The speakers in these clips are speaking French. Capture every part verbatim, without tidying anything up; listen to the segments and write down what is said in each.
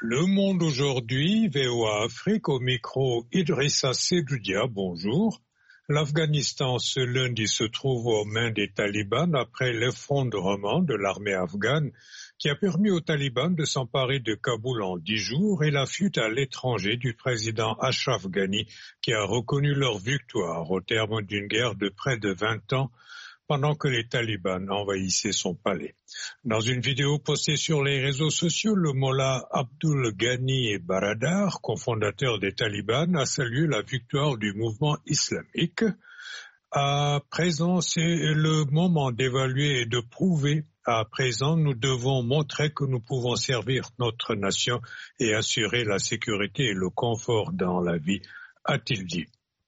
Le Monde aujourd'hui, V O A Afrique, au micro Idrissa Sedoudia, bonjour. L'Afghanistan ce lundi se trouve aux mains des talibans après l'effondrement de l'armée afghane qui a permis aux talibans de s'emparer de Kaboul en dix jours et la fuite à l'étranger du président Ashraf Ghani qui a reconnu leur victoire au terme d'une guerre de près de vingt ans pendant que les talibans envahissaient son palais. Dans une vidéo postée sur les réseaux sociaux, le mollah Abdul Ghani Baradar, cofondateur des talibans, a salué la victoire du mouvement islamique. À présent, c'est le moment d'évaluer et de prouver. À présent, nous devons montrer que nous pouvons servir notre nation et assurer la sécurité et le confort dans la vie, a-t-il dit.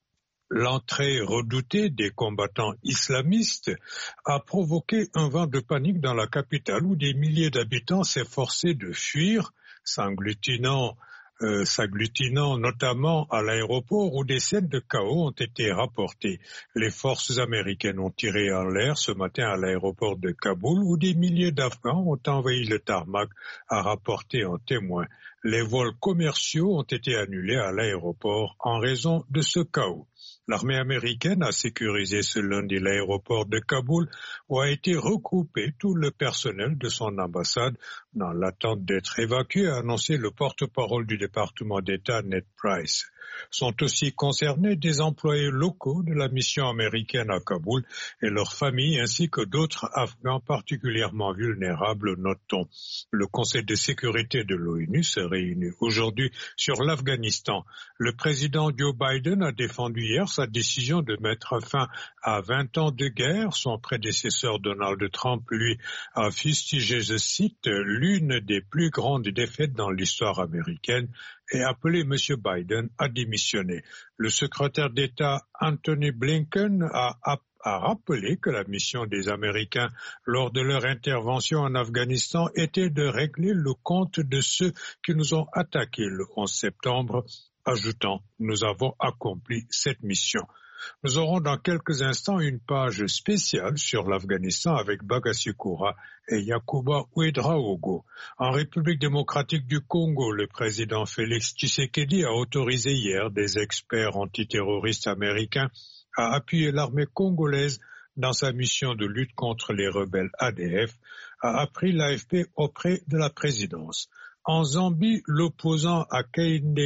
L'entrée redoutée des combattants islamistes a provoqué un vent de panique dans la capitale où des milliers d'habitants s'efforçaient de fuir, s'agglutinant, euh, s'agglutinant notamment à l'aéroport où des scènes de chaos ont été rapportées. Les forces américaines ont tiré en l'air ce matin à l'aéroport de Kaboul où des milliers d'Afghans ont envahi le tarmac, a rapporté un témoin. Les vols commerciaux ont été annulés à l'aéroport en raison de ce chaos. L'armée américaine a sécurisé ce lundi l'aéroport de Kaboul où a été regroupé tout le personnel de son ambassade dans l'attente d'être évacué, a annoncé le porte-parole du département d'État Ned Price. Sont aussi concernés des employés locaux de la mission américaine à Kaboul et leurs familles ainsi que d'autres Afghans particulièrement vulnérables, notons. Le Conseil de sécurité de l'ONU se réunit aujourd'hui sur l'Afghanistan. Le président Joe Biden a défendu hier sa décision de mettre fin à vingt ans de guerre. Son prédécesseur Donald Trump, lui, a fustigé, je cite, l'une des plus grandes défaites dans l'histoire américaine et appelé M. Biden à démissionner. Le secrétaire d'État Anthony Blinken a, a, a rappelé que la mission des Américains lors de leur intervention en Afghanistan était de régler le compte de ceux qui nous ont attaqués le onze septembre, ajoutant « Nous avons accompli cette mission ». Nous aurons dans quelques instants une page spéciale sur l'Afghanistan avec Bagassi Koura et Yacouba Ouedraogo. En République démocratique du Congo, le président Félix Tshisekedi a autorisé hier des experts antiterroristes américains à appuyer l'armée congolaise dans sa mission de lutte contre les rebelles A D F, a appris l'A F P auprès de la présidence. En Zambie, l'opposant Hakainde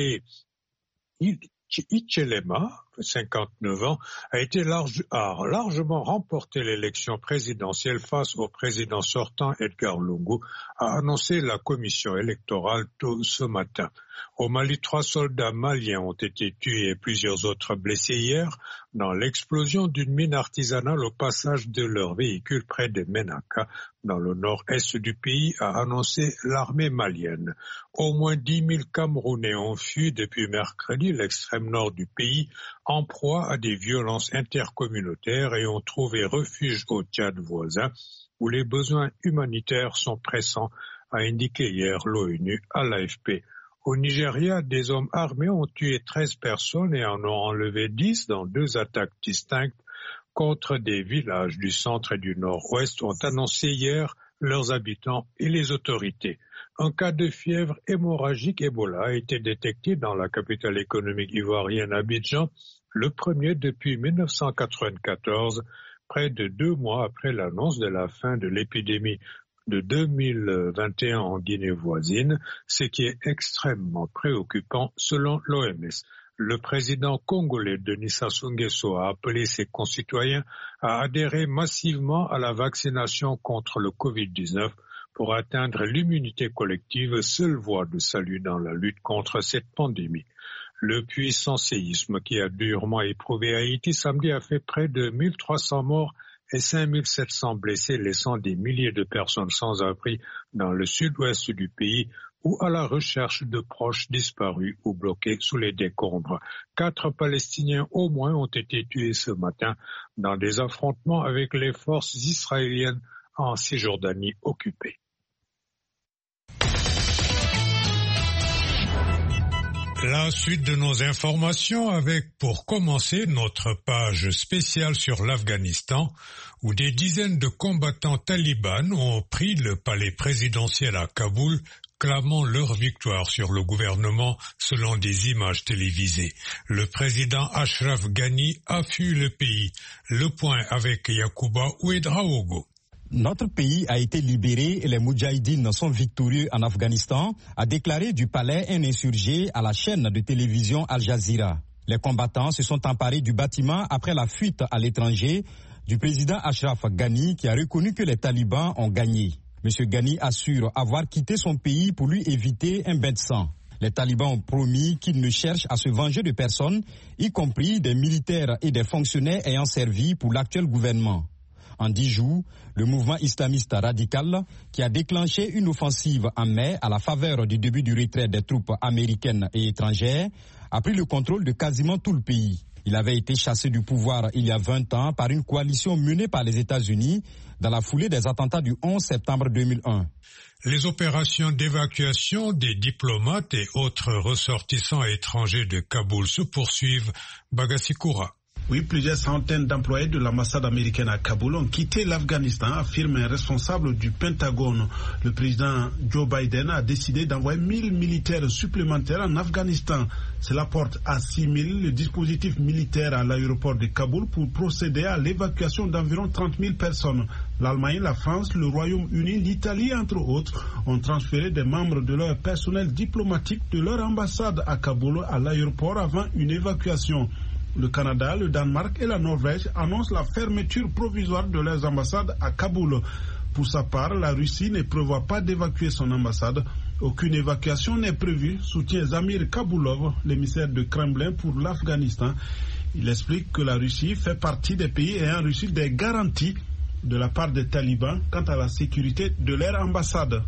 Hichilema, cinquante-neuf ans, a été large, a largement remporté l'élection présidentielle face au président sortant Edgar Lungu, a annoncé la commission électorale tôt ce matin. Au Mali, trois soldats maliens ont été tués et plusieurs autres blessés hier dans l'explosion d'une mine artisanale au passage de leur véhicule près de Menaka, dans le nord-est du pays, a annoncé l'armée malienne. Au moins dix mille Camerounais ont fui depuis mercredi l'extrême nord du pays, en proie à des violences intercommunautaires et ont trouvé refuge au Tchad voisin, où les besoins humanitaires sont pressants, a indiqué hier l'ONU à l'A F P. Au Nigeria, des hommes armés ont tué treize personnes et en ont enlevé dix dans deux attaques distinctes contre des villages du centre et du nord-ouest, ont annoncé hier leurs habitants et les autorités. Un cas de fièvre hémorragique Ebola a été détecté dans la capitale économique ivoirienne Abidjan, le premier depuis mille neuf cent quatre-vingt-quatorze, près de deux mois après l'annonce de la fin de l'épidémie de deux mille vingt et un en Guinée voisine, ce qui est extrêmement préoccupant selon l'O M S. Le président congolais Denis Sassou Nguesso a appelé ses concitoyens à adhérer massivement à la vaccination contre le covid dix-neuf pour atteindre l'immunité collective, seule voie de salut dans la lutte contre cette pandémie. Le puissant séisme qui a durement éprouvé Haïti samedi a fait près de mille trois cents morts et cinq mille sept cents blessés, laissant des milliers de personnes sans abri dans le sud-ouest du pays ou à la recherche de proches disparus ou bloqués sous les décombres. Quatre Palestiniens au moins ont été tués ce matin dans des affrontements avec les forces israéliennes en Cisjordanie occupée. La suite de nos informations avec, pour commencer, notre page spéciale sur l'Afghanistan, où des dizaines de combattants talibans ont pris le palais présidentiel à Kaboul, clamant leur victoire sur le gouvernement selon des images télévisées. Le président Ashraf Ghani a fui le pays. Le point avec Yacouba Ouedraogo. Notre pays a été libéré et les Moudjahidines sont victorieux en Afghanistan, a déclaré du palais un insurgé à la chaîne de télévision Al Jazeera. Les combattants se sont emparés du bâtiment après la fuite à l'étranger du président Ashraf Ghani qui a reconnu que les talibans ont gagné. M. Ghani assure avoir quitté son pays pour lui éviter un bain de sang. Les talibans ont promis qu'ils ne cherchent à se venger de personne, y compris des militaires et des fonctionnaires ayant servi pour l'actuel gouvernement. En dix jours, le mouvement islamiste radical, qui a déclenché une offensive en mai à la faveur du début du retrait des troupes américaines et étrangères, a pris le contrôle de quasiment tout le pays. Il avait été chassé du pouvoir il y a vingt ans par une coalition menée par les États-Unis dans la foulée des attentats du onze septembre deux mille un. Les opérations d'évacuation des diplomates et autres ressortissants étrangers de Kaboul se poursuivent. Bagasikoura. Oui, plusieurs centaines d'employés de l'ambassade américaine à Kaboul ont quitté l'Afghanistan, affirme un responsable du Pentagone. Le président Joe Biden a décidé d'envoyer mille militaires supplémentaires en Afghanistan. Cela porte à six mille le dispositif militaire à l'aéroport de Kaboul pour procéder à l'évacuation d'environ trente mille personnes. L'Allemagne, la France, le Royaume-Uni, l'Italie, entre autres, ont transféré des membres de leur personnel diplomatique de leur ambassade à Kaboul à l'aéroport avant une évacuation. Le Canada, le Danemark et la Norvège annoncent la fermeture provisoire de leurs ambassades à Kaboul. Pour sa part, la Russie ne prévoit pas d'évacuer son ambassade. Aucune évacuation n'est prévue, soutient Zamir Kaboulov, l'émissaire de Kremlin pour l'Afghanistan. Il explique que la Russie fait partie des pays ayant reçu des garanties de la part des talibans quant à la sécurité de leur ambassade.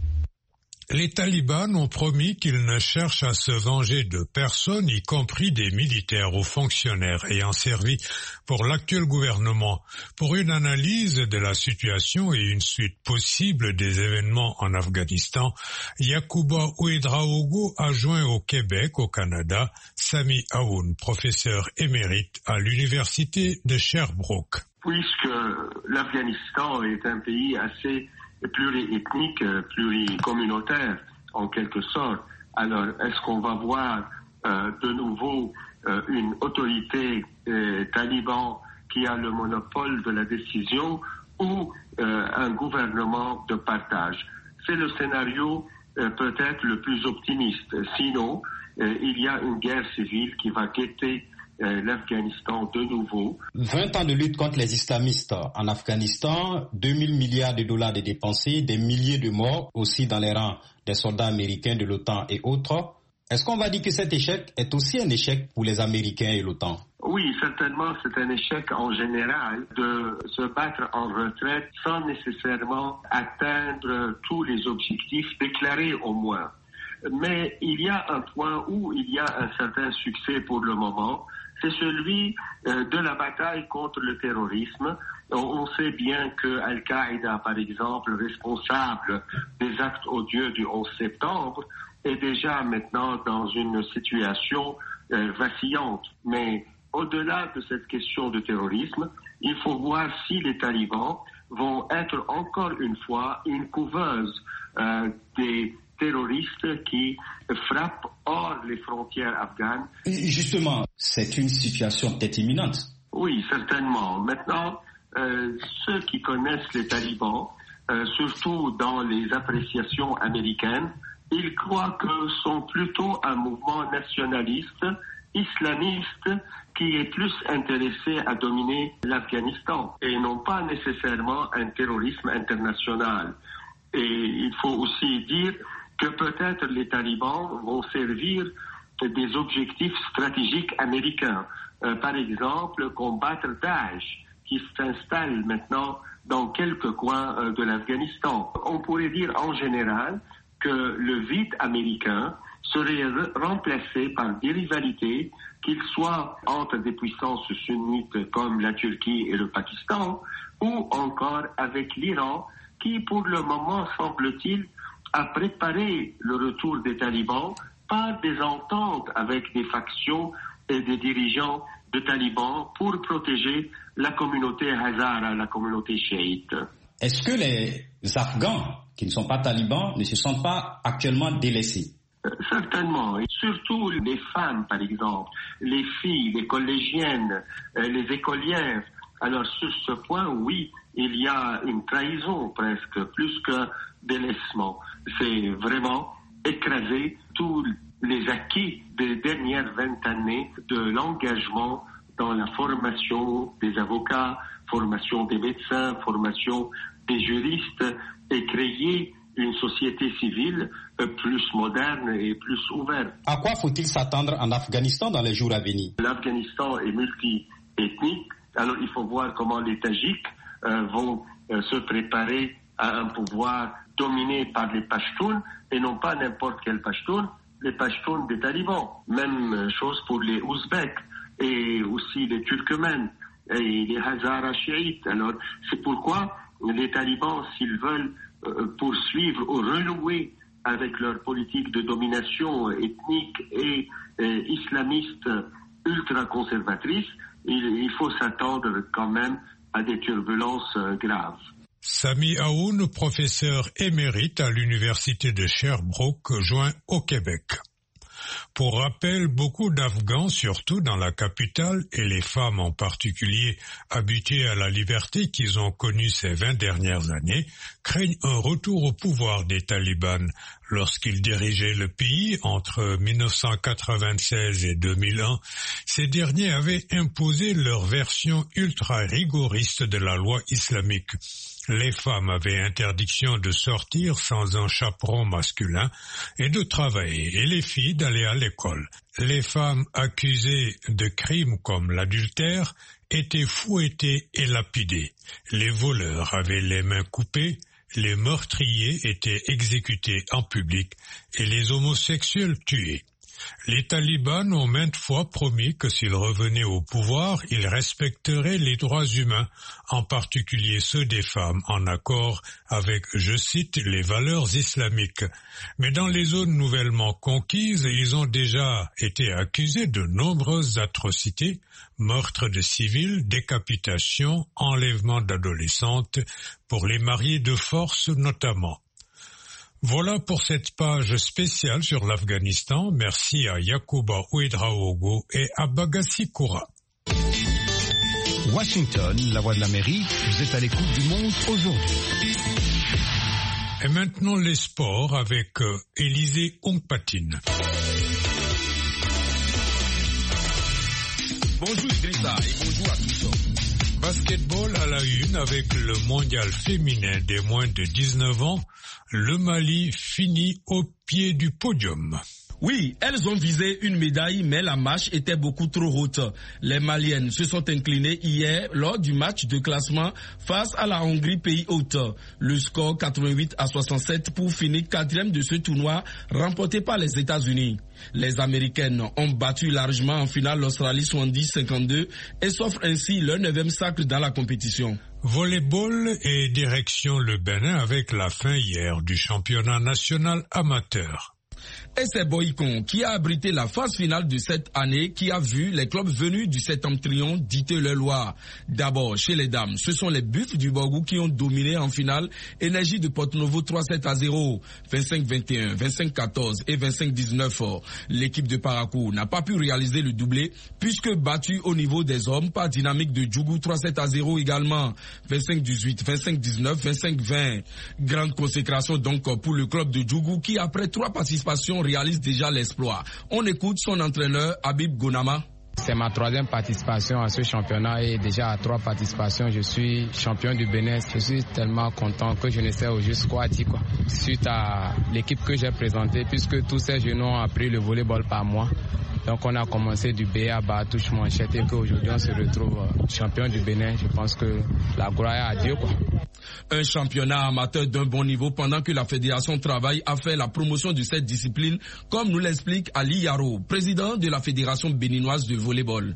Les talibans ont promis qu'ils ne cherchent à se venger de personne, y compris des militaires ou fonctionnaires ayant servi pour l'actuel gouvernement. Pour une analyse de la situation et une suite possible des événements en Afghanistan, Yacouba Ouedraogo a joint au Québec, au Canada, Sami Aoun, professeur émérite à l'université de Sherbrooke. Puisque l'Afghanistan est un pays assez pluriethnique, pluricommunautaire en quelque sorte. Alors, est-ce qu'on va voir euh, de nouveau euh, une autorité euh, taliban qui a le monopole de la décision ou euh, un gouvernement de partage? C'est le scénario euh, peut-être le plus optimiste. Sinon, euh, il y a une guerre civile qui va guetter l'Afghanistan de nouveau. vingt ans de lutte contre les islamistes en Afghanistan, deux mille milliards de dollars de dépensés, des milliers de morts aussi dans les rangs des soldats américains de l'OTAN et autres. Est-ce qu'on va dire que cet échec est aussi un échec pour les Américains et l'OTAN? Oui, certainement, c'est un échec en général de se battre en retraite sans nécessairement atteindre tous les objectifs déclarés au moins. Mais il y a un point où il y a un certain succès pour le moment, c'est celui euh, de la bataille contre le terrorisme. On, on sait bien que Al-Qaïda, par exemple, responsable des actes odieux du onze septembre, est déjà maintenant dans une situation euh, vacillante. Mais au-delà de cette question de terrorisme, il faut voir si les talibans vont être encore une fois une couveuse euh, des terroristes qui frappent hors les frontières afghanes. Justement, c'est une situation peut-être imminente. Oui, certainement. Maintenant, euh, ceux qui connaissent les talibans, euh, surtout dans les appréciations américaines, ils croient que sont plutôt un mouvement nationaliste, islamiste, qui est plus intéressé à dominer l'Afghanistan et non pas nécessairement un terrorisme international. Et il faut aussi dire que peut-être les talibans vont servir des objectifs stratégiques américains. Euh, par exemple, combattre Daesh, qui s'installe maintenant dans quelques coins euh, de l'Afghanistan. On pourrait dire en général que le vide américain serait re- remplacé par des rivalités, qu'il soit entre des puissances sunnites comme la Turquie et le Pakistan, ou encore avec l'Iran, qui pour le moment, semble-t-il, a préparé le retour des talibans pas des ententes avec des factions et des dirigeants de talibans pour protéger la communauté hazara, la communauté chiite. Est-ce que les Afghans qui ne sont pas talibans ne se sentent pas actuellement délaissés? Euh, certainement, et surtout les femmes par exemple, les filles, les collégiennes, euh, les écolières. Alors sur ce point, oui, il y a une trahison presque, plus que délaissement. C'est vraiment écraser tous les acquis des dernières vingt années de l'engagement dans la formation des avocats, formation des médecins, formation des juristes et créer une société civile plus moderne et plus ouverte. À quoi faut-il s'attendre en Afghanistan dans les jours à venir? L'Afghanistan est multi-ethnique, alors il faut voir comment les Tajiks euh, vont euh, se préparer à un pouvoir dominé par les Pashtuns et non pas n'importe quel Pashtun, les Pashtuns des talibans. Même chose pour les Ouzbeks et aussi les Turkmènes et les Hazara chiites. Alors c'est pourquoi les talibans, s'ils veulent euh, poursuivre ou renouer avec leur politique de domination ethnique et euh, islamiste ultra-conservatrice, il, il faut s'attendre quand même à des turbulences euh, graves. Sami Aoun, professeur émérite à l'université de Sherbrooke, joint au Québec. Pour rappel, beaucoup d'Afghans, surtout dans la capitale, et les femmes en particulier, habituées à la liberté qu'ils ont connue ces vingt dernières années, craignent un retour au pouvoir des talibans. Lorsqu'ils dirigeaient le pays entre mille neuf cent quatre-vingt-seize et deux mille un, ces derniers avaient imposé leur version ultra-rigoriste de la loi islamique. Les femmes avaient interdiction de sortir sans un chaperon masculin et de travailler, et les filles d'aller à l'école. Les femmes accusées de crimes comme l'adultère étaient fouettées et lapidées. Les voleurs avaient les mains coupées, les meurtriers étaient exécutés en public et les homosexuels tués. Les talibans ont maintes fois promis que s'ils revenaient au pouvoir, ils respecteraient les droits humains, en particulier ceux des femmes, en accord avec, je cite, les valeurs islamiques. Mais dans les zones nouvellement conquises, ils ont déjà été accusés de nombreuses atrocités, meurtres de civils, décapitations, enlèvements d'adolescentes, pour les mariés de force notamment. Voilà pour cette page spéciale sur l'Afghanistan. Merci à Yacouba Ouedraogo et à Bagassi Koura. Washington, la voix de l'Amérique, vous êtes à l'écoute du monde aujourd'hui. Et maintenant les sports avec euh, Élisée Ongpatine. Bonjour Idrissa et bonjour à tous. Basketball à la une avec le mondial féminin des moins de dix-neuf ans. Le Mali finit au pied du podium. Oui, elles ont visé une médaille, mais la marche était beaucoup trop haute. Les Maliennes se sont inclinées hier lors du match de classement face à la Hongrie, pays hôte. Le score quatre-vingt-huit à soixante-sept pour finir quatrième de ce tournoi remporté par les États-Unis. Les Américaines ont battu largement en finale l'Australie soixante-dix à cinquante-deux et s'offrent ainsi leur neuvième sacre dans la compétition. Volleyball et direction le Bénin avec la fin hier du championnat national amateur. Et c'est Boycon qui a abrité la phase finale de cette année qui a vu les clubs venus du septentrion dicter leur loi. D'abord, chez les dames, ce sont les Buffs du Borgou qui ont dominé en finale Énergie de Porto-Novo trois sept à zéro, vingt-cinq vingt et un, vingt-cinq quatorze et vingt-cinq dix-neuf. L'équipe de Parakou n'a pas pu réaliser le doublé puisque battue au niveau des hommes par Dynamique de Djougou trois sept à zéro également, vingt-cinq dix-huit, vingt-cinq dix-neuf, vingt-cinq vingt. Grande consécration donc pour le club de Djougou qui après trois participations réalise déjà l'exploit. On écoute son entraîneur Habib Gonama. C'est ma troisième participation à ce championnat et déjà à trois participations, je suis champion du Bénin. Je suis tellement content que je ne sais au juste quoi dire, quoi. Suite à l'équipe que j'ai présentée, puisque tous ces jeunes ont appris le volleyball par moi. Donc on a commencé du B A bas touche manchette et qu'aujourd'hui on se retrouve champion du Bénin. Je pense que la gloire est à Dieu, quoi. Un championnat amateur d'un bon niveau pendant que la Fédération Travail a fait la promotion de cette discipline, comme nous l'explique Ali Yaro, président de la Fédération béninoise de volleyball.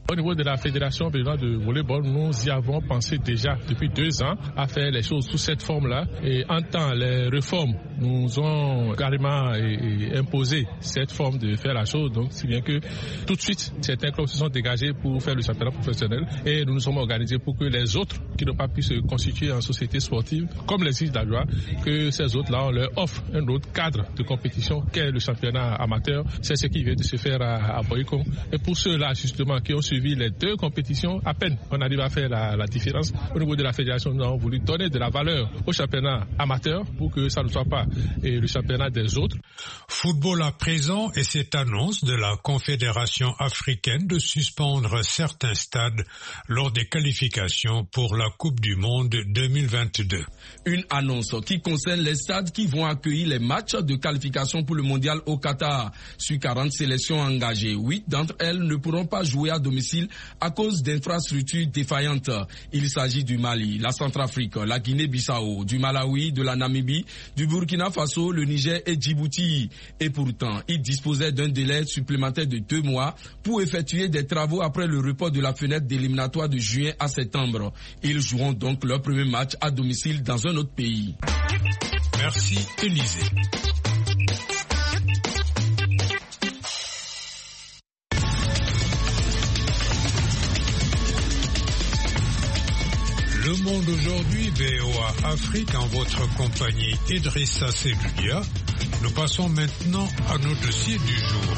Au niveau de la Fédération béninoise de volleyball, nous y avons pensé déjà depuis deux ans à faire les choses sous cette forme-là. Et en temps, les réformes nous ont carrément imposé cette forme de faire la chose. Donc, si bien que tout de suite, certains clubs se sont dégagés pour faire le championnat professionnel et nous nous sommes organisés pour que les autres qui n'ont pas pu se constituer en société sportive, comme les Isles d'Adjoa, que ces autres-là, on leur offre un autre cadre de compétition qu'est le championnat amateur. C'est ce qui vient de se faire à, à Boycon. Et pour ceux-là, justement, qui ont suivi les deux compétitions, à peine on arrive à faire la, la différence. Au niveau de la fédération, nous avons voulu donner de la valeur au championnat amateur pour que ça ne soit pas et le championnat des autres. Football à présent et cette annonce de la Confédération africaine de suspendre certains stades lors des qualifications pour la Coupe du Monde deux mille vingt-deux. Une annonce qui concerne les stades qui vont accueillir les matchs de qualification pour le mondial au Qatar. Sur quarante sélections engagées, huit d'entre elles ne pourront pas jouer à domicile à cause d'infrastructures défaillantes. Il s'agit du Mali, la Centrafrique, la Guinée-Bissau, du Malawi, de la Namibie, du Burkina Faso, le Niger et Djibouti. Et pourtant, ils disposaient d'un délai supplémentaire de deux mois pour effectuer des travaux après le report de la fenêtre d'éliminatoire de juin à septembre. Ils joueront donc leur premier match à domicile dans un autre pays. Merci, Élisée. Le Monde aujourd'hui, V O A Afrique, en votre compagnie Idrissa Seloudia. Nous passons maintenant à nos dossiers du jour.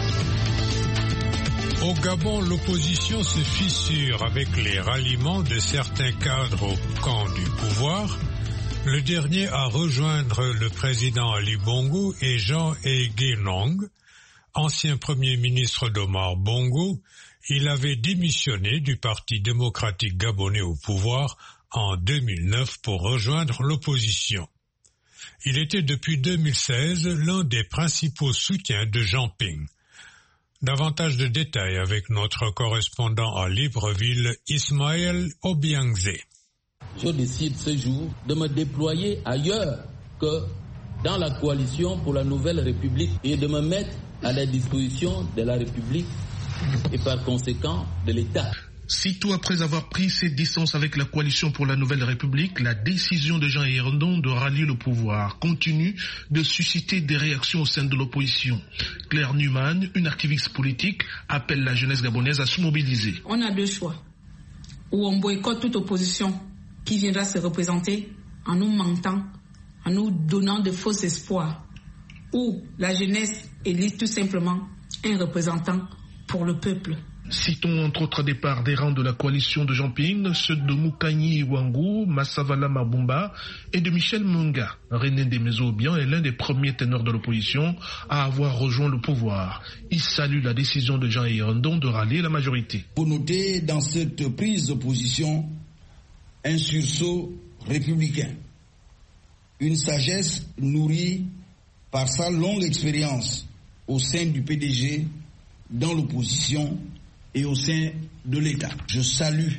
Au Gabon, l'opposition se fissure avec les ralliements de certains cadres au camp du pouvoir. Le dernier à rejoindre le président Ali Bongo est Jean Aigué Nong, ancien premier ministre d'Omar Bongo. Il avait démissionné du Parti démocratique gabonais au pouvoir en deux mille neuf pour rejoindre l'opposition. Il était depuis deux mille seize l'un des principaux soutiens de Jean Ping. Davantage de détails avec notre correspondant à Libreville, Ismaël Obiangze. Je décide ce jour de me déployer ailleurs que dans la coalition pour la Nouvelle République et de me mettre à la disposition de la République et par conséquent de l'État. Sitôt après avoir pris ses distances avec la coalition pour la Nouvelle République, la décision de Jean Yérondon de rallier le pouvoir continue de susciter des réactions au sein de l'opposition. Claire Newman, une activiste politique, appelle la jeunesse gabonaise à se mobiliser. On a deux choix. Ou on boycotte toute opposition qui viendra se représenter en nous mentant, en nous donnant de faux espoirs. Ou la jeunesse élit tout simplement un représentant pour le peuple. Citons entre autres départs des rangs de la coalition de Jean Ping, ceux de Moukanyi Iwangu, Massavala Mabumba et de Michel Munga. René Demezo-Obian est l'un des premiers ténors de l'opposition à avoir rejoint le pouvoir. Il salue la décision de Jean Yérondon de rallier la majorité. Vous notez dans cette prise de position un sursaut républicain, une sagesse nourrie par sa longue expérience au sein du P D G, dans l'opposition et au sein de l'État. Je salue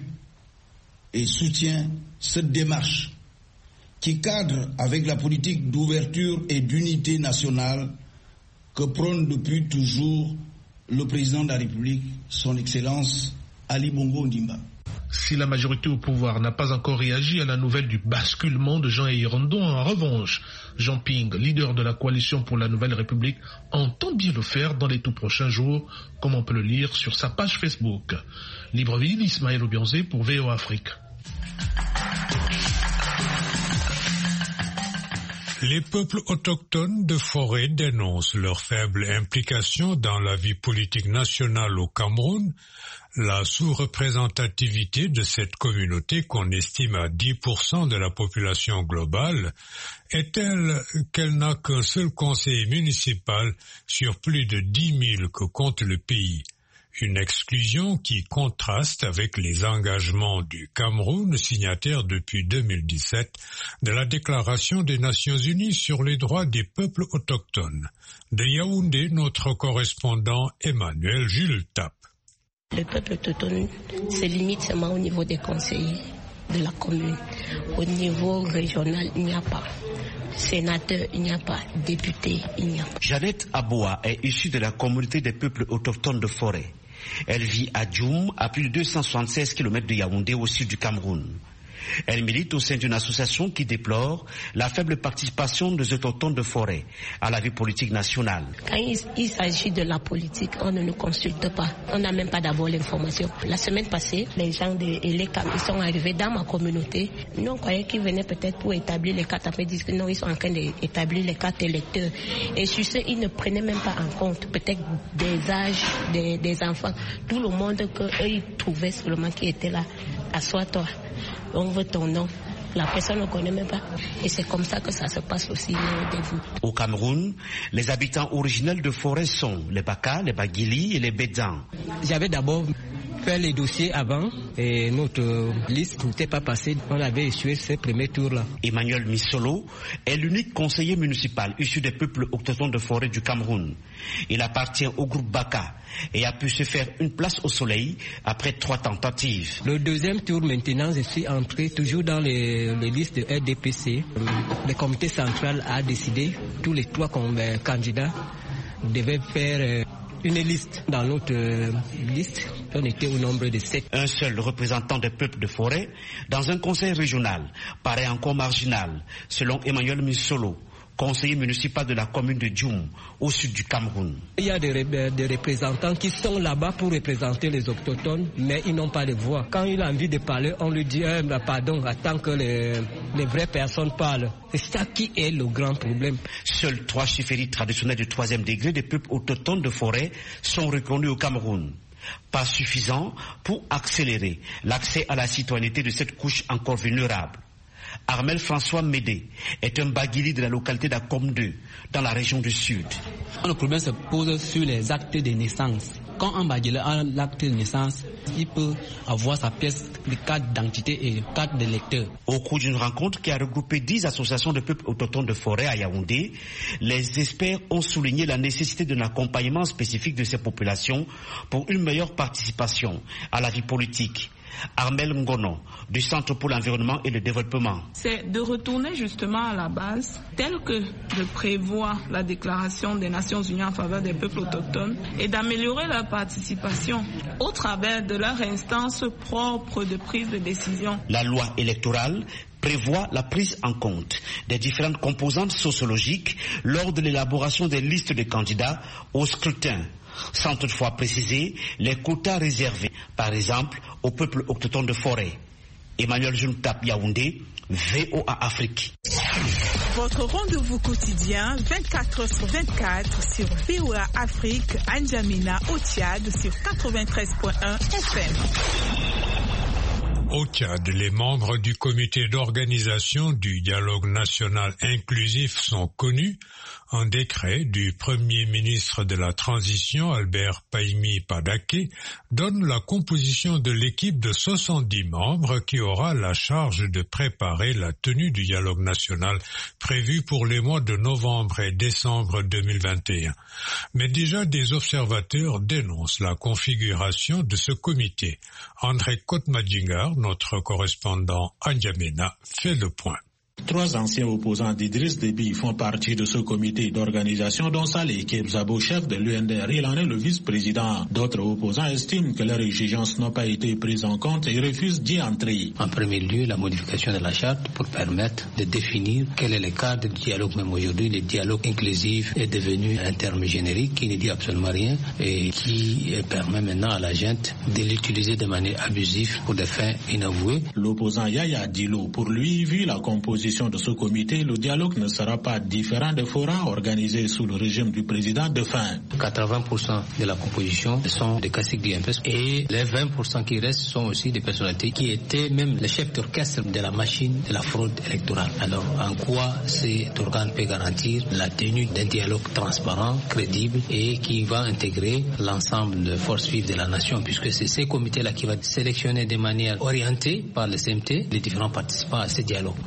et soutiens cette démarche qui cadre avec la politique d'ouverture et d'unité nationale que prône depuis toujours le président de la République, son Excellence Ali Bongo Ondimba. Si la majorité au pouvoir n'a pas encore réagi à la nouvelle du basculement de Jean Yérondon, en revanche, Jean Ping, leader de la coalition pour la Nouvelle République, entend bien le faire dans les tout prochains jours, comme on peut le lire sur sa page Facebook. Libreville, Ismaël Obiangze pour V O A Afrique. Les peuples autochtones de forêt dénoncent leur faible implication dans la vie politique nationale au Cameroun. La sous-représentativité de cette communauté, qu'on estime à dix pour cent de la population globale, est telle qu'elle n'a qu'un seul conseiller municipal sur plus de dix mille que compte le pays. Une exclusion qui contraste avec les engagements du Cameroun, signataire depuis deux mille dix-sept de la Déclaration des Nations Unies sur les droits des peuples autochtones. De Yaoundé, notre correspondant Emmanuel Jules Tap. Le peuple autochtone se limite seulement au niveau des conseillers de la commune. Au niveau régional, il n'y a pas. Sénateur, il n'y a pas. Député, il n'y a pas. Jeannette Aboua est issue de la communauté des peuples autochtones de forêt. Elle vit à Djoum, à plus de deux cent soixante-seize kilomètres de Yaoundé, au sud du Cameroun. Elle milite au sein d'une association qui déplore la faible participation des autochtones de forêt à la vie politique nationale. Quand il, il s'agit de la politique, on ne nous consulte pas. On n'a même pas d'abord l'information. La semaine passée, les gens de l'E-C A M, ils sont arrivés dans ma communauté. Nous, on croyait qu'ils venaient peut-être pour établir les cartes. Après, ils disent que non, ils sont en train d'établir les cartes électeurs. Et sur ce, ils ne prenaient même pas en compte peut-être des âges des, des enfants. Tout le monde qu'eux, ils trouvaient seulement qui était là. Assois-toi. On veut ton nom. La personne ne connaît même pas. Et c'est comme ça que ça se passe aussi au début. Au Cameroun, les habitants originels de forêt sont les Baka, les Bagili et les Bédans. J'avais d'abord fait les dossiers avant et notre liste n'était pas passée. On avait échoué ces premiers tours-là. Emmanuel Missolo est l'unique conseiller municipal issu des peuples autochtones de forêt du Cameroun. Il appartient au groupe Baka et a pu se faire une place au soleil après trois tentatives. Le deuxième tour maintenant, je suis entré toujours dans les, les listes de R D P C. Le comité central a décidé, tous les trois candidats devaient faire une liste. Dans notre liste, on était au nombre de sept. Un seul représentant des peuples de forêt dans un conseil régional paraît encore marginal, selon Emmanuel Missolo, conseiller municipal de la commune de Djoum, au sud du Cameroun. Il y a des, des représentants qui sont là-bas pour représenter les autochtones, mais ils n'ont pas de voix. Quand il a envie de parler, on lui dit eh, bah, pardon, attends que les, les vraies personnes parlent. C'est ça qui est le grand problème. Seuls trois chefferies traditionnelles de troisième degré des peuples autochtones de forêt sont reconnus au Cameroun. Pas suffisant pour accélérer l'accès à la citoyenneté de cette couche encore vulnérable. Armel François Médé est un Bagili de la localité d'Akom deux, dans la région du Sud. Le problème se pose sur les actes de naissance. Quand un Bagili a l'acte de naissance, il peut avoir sa pièce de carte d'identité et carte de lecteur. Au cours d'une rencontre qui a regroupé dix associations de peuples autochtones de forêt à Yaoundé, les experts ont souligné la nécessité d'un accompagnement spécifique de ces populations pour une meilleure participation à la vie politique. Armel Ngono, du Centre pour l'environnement et le développement. C'est de retourner justement à la base, telle que le prévoit la déclaration des Nations Unies en faveur des peuples autochtones, et d'améliorer leur participation au travers de leur instance propre de prise de décision. La loi électorale prévoit la prise en compte des différentes composantes sociologiques lors de l'élaboration des listes de candidats au scrutin, sans toutefois préciser les quotas réservés, par exemple, au peuple autochtone de forêt. Emmanuel Juntap, Yaoundé, V O A Afrique. Votre rendez-vous quotidien vingt-quatre heures sur vingt-quatre sur V O A Afrique, N'Djamena au Tchad sur quatre-vingt-treize virgule un F M. Au Tchad, les membres du comité d'organisation du dialogue national inclusif sont connus. Un décret du Premier ministre de la Transition, Albert Pahimi Padaké, donne la composition de l'équipe de soixante-dix membres qui aura la charge de préparer la tenue du dialogue national prévu pour les mois de novembre et décembre deux mille vingt et un. Mais déjà des observateurs dénoncent la configuration de ce comité. André Kotmadjingar, notre correspondant à N'Djamena, fait le point. Trois anciens opposants d'Idriss Déby font partie de ce comité d'organisation dont Saleh Kebzabo, chef de l'U N D R. Il en est le vice-président. D'autres opposants estiment que leurs exigences n'ont pas été prises en compte et refusent d'y entrer. En premier lieu, la modification de la charte pour permettre de définir quel est le cadre du dialogue. Même aujourd'hui, le dialogue inclusif est devenu un terme générique qui ne dit absolument rien et qui permet maintenant à la gente de l'utiliser de manière abusive pour des fins inavouées. L'opposant Yaya Dilo, pour lui, vu la composition de ce comité, le dialogue ne sera pas différent des forats organisés sous le régime du président Defin. quatre-vingts pour cent de la composition sont des caciques du M P S et les vingt pour cent qui restent sont aussi des personnalités qui étaient même les chefs d'orchestre de la machine de la fraude électorale. Alors, en quoi cet organe peut garantir la tenue d'un dialogue transparent, crédible et qui va intégrer l'ensemble de forces vives de la nation, puisque c'est ces comités-là qui vont sélectionner de manière orientée par le C M T les différents participants à ce dialogue. Malum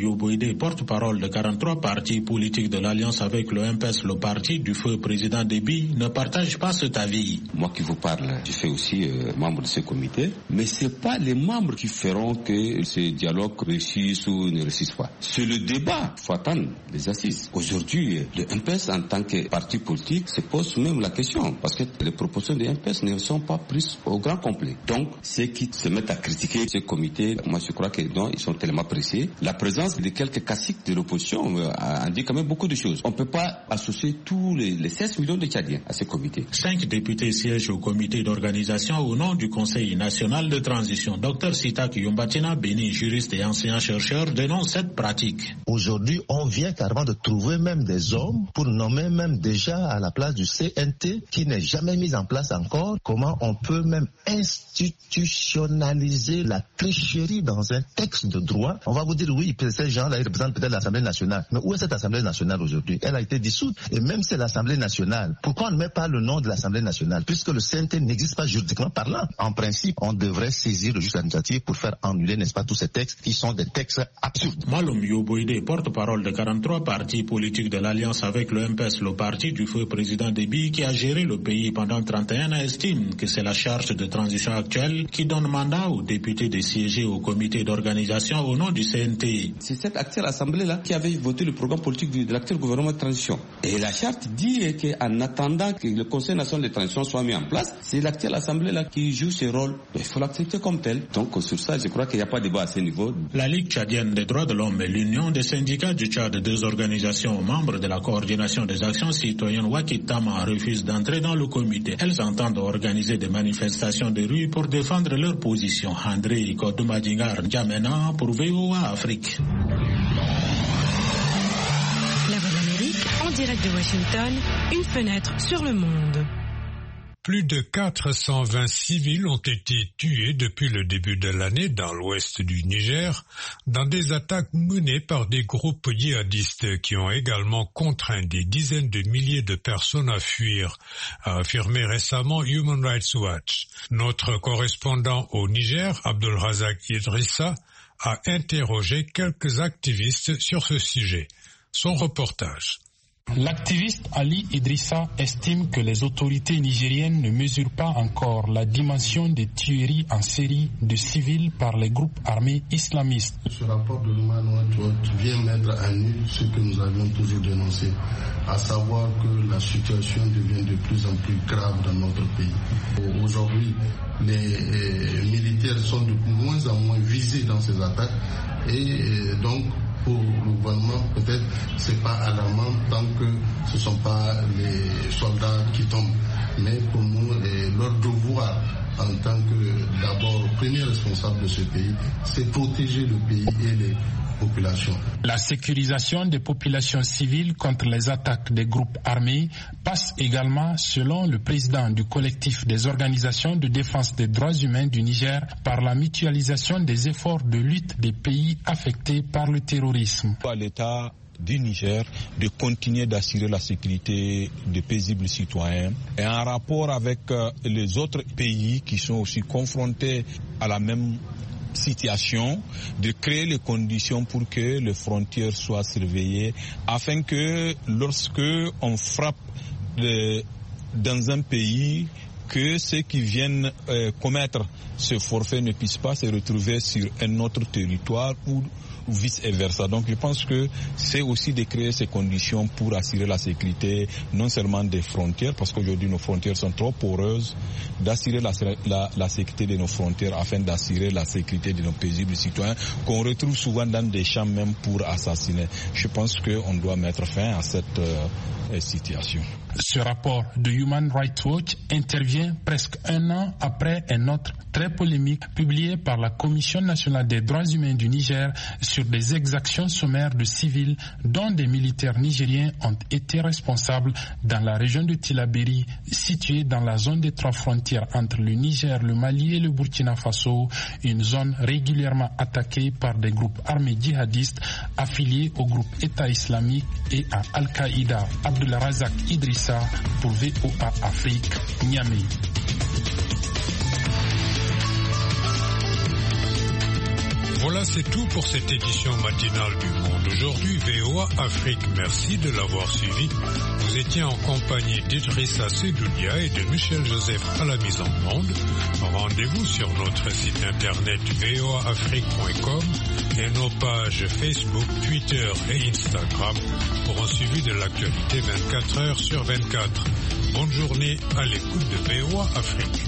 Yoboide, porte-parole de quarante-trois partis politiques de l'Alliance avec le M P S, le parti du feu président Déby, ne partage pas cet avis. Moi qui vous parle, je fais aussi euh, membre de ce comité, mais ce n'est pas les membres qui feront que ce dialogue réussisse ou ne réussisse pas. C'est le débat, il faut attendre les assises. Aujourd'hui, le M P S en tant que parti politique se pose même la question, parce que les propositions du M P S ne sont pas prises au grand complet. Donc, ceux qui se mettent à critiquer ce comité, moi je crois que non, ils sont tellement pressés. La présence de quelques caciques de l'opposition euh, en dit quand même beaucoup de choses. On ne peut pas associer tous les, les seize millions de Tchadiens à ce comité. Cinq députés siègent au comité d'organisation au nom du Conseil national de transition. Docteur Sitak Yombatina Beni, juriste et enseignant-chercheur, dénonce cette pratique. Aujourd'hui, on vient carrément de trouver même des hommes pour nommer même déjà à la place du C N T qui n'est jamais mis en place encore. Comment on peut même institutionnaliser la tricherie dans un texte de droit? On va vous dire oui, ces gens-là, ils représentent peut-être l'Assemblée nationale. Mais où est cette Assemblée nationale aujourd'hui? Elle a été dissoute. Et même si c'est l'Assemblée nationale, pourquoi on ne met pas le nom de l'Assemblée nationale? Puisque le C N T n'existe pas juridiquement parlant. En principe, on devrait saisir le juge administratif pour faire annuler, n'est-ce pas, tous ces textes qui sont des textes absurdes. Maloum Yoboide, porte-parole de quarante-trois partis politiques de l'Alliance avec le M P S, le parti du feu président Déby, qui a géré le pays pendant trente et un ans, estime que c'est la charge de transition actuelle qui donne mandat aux députés de siéger au comité d'organisation au nom du C N T. C'est cette actuelle assemblée-là qui avait voté le programme politique de l'actuel gouvernement de transition. Et la charte dit qu'en attendant que le Conseil national de transition soit mis en place, c'est l'actuelle assemblée-là qui joue ce rôle. Il faut l'accepter comme tel. Donc sur ça, je crois qu'il n'y a pas de débat à ce niveau. La Ligue tchadienne des droits de l'homme et l'Union des syndicats du Tchad, deux organisations membres de la coordination des actions citoyennes Wakitama, refusent d'entrer dans le comité. Elles entendent organiser des manifestations de rue pour défendre leur position. André Kodomadingar N'Djamena pour V O A Afrique. La Voix de l'Amérique, en direct de Washington, une fenêtre sur le monde. Plus de quatre cent vingt civils ont été tués depuis le début de l'année dans l'ouest du Niger, dans des attaques menées par des groupes djihadistes qui ont également contraint des dizaines de milliers de personnes à fuir, a affirmé récemment Human Rights Watch. Notre correspondant au Niger, Abdelrazak Idrissa, a interrogé quelques activistes sur ce sujet. Son reportage. L'activiste Ali Idrissa estime que les autorités nigériennes ne mesurent pas encore la dimension des tueries en série de civils par les groupes armés islamistes. Ce rapport de Human Rights Watch vient mettre à nu ce que nous avions toujours dénoncé, à savoir que la situation devient de plus en plus grave dans notre pays. Aujourd'hui, les militaires sont de moins en moins visés dans ces attaques et donc pour le gouvernement, peut-être c'est pas alarmant tant que ce ne sont pas les soldats qui tombent. Mais pour nous, leur devoir en tant que d'abord premier responsable de ce pays, c'est protéger le pays et les populations. La sécurisation des populations civiles contre les attaques des groupes armés passe également, selon le président du collectif des organisations de défense des droits humains du Niger, par la mutualisation des efforts de lutte des pays affectés par le terrorisme. L'État du Niger de continuer d'assurer la sécurité des paisibles citoyens et en rapport avec les autres pays qui sont aussi confrontés à la même situation, de créer les conditions pour que les frontières soient surveillées afin que lorsque on frappe de, dans un pays, que ceux qui viennent euh, commettre ce forfait ne puissent pas se retrouver sur un autre territoire ou vice-versa. Donc je pense que c'est aussi de créer ces conditions pour assurer la sécurité non seulement des frontières, parce qu'aujourd'hui nos frontières sont trop poreuses, d'assurer la, la, la sécurité de nos frontières afin d'assurer la sécurité de nos paisibles citoyens qu'on retrouve souvent dans des champs même pour assassiner. Je pense qu'on doit mettre fin à cette euh, situation. Ce rapport de Human Rights Watch intervient presque un an après un autre très polémique publié par la Commission nationale des droits humains du Niger sur des exactions sommaires de civils dont des militaires nigériens ont été responsables dans la région de Tillabéri, située dans la zone des trois frontières entre le Niger, le Mali et le Burkina Faso, une zone régulièrement attaquée par des groupes armés djihadistes affiliés au groupe État islamique et à Al-Qaïda. Abdelrazak Idrissa pour V O A Afrique, Niamey. Voilà, c'est tout pour cette édition matinale du Monde Aujourd'hui. V O A Afrique, merci de l'avoir suivi. Vous étiez en compagnie d'Idrissa Sedoudia et de Michel Joseph à la mise en onde. Rendez-vous sur notre site internet v o a afrique point com et nos pages Facebook, Twitter et Instagram pour un suivi de l'actualité vingt-quatre heures sur vingt-quatre. Bonne journée à l'écoute de V O A Afrique.